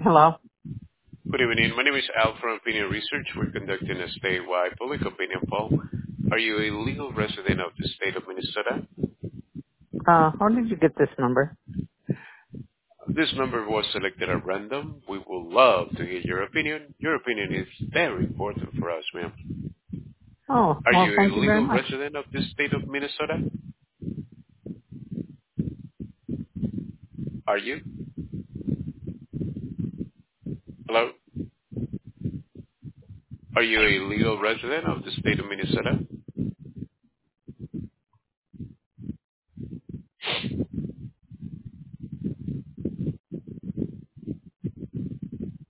Hello. Good evening. My name is Al from Opinion Research. We're conducting a statewide public opinion poll. Are you a legal resident of the state of Minnesota? How did you get this number? This number was selected at random. We would love to hear your opinion. Your opinion is very important for us, ma'am. Oh, Are well, you a thank you very legal much. resident of the state of Minnesota? Are you? Hello? Are you a legal resident of the state of Minnesota?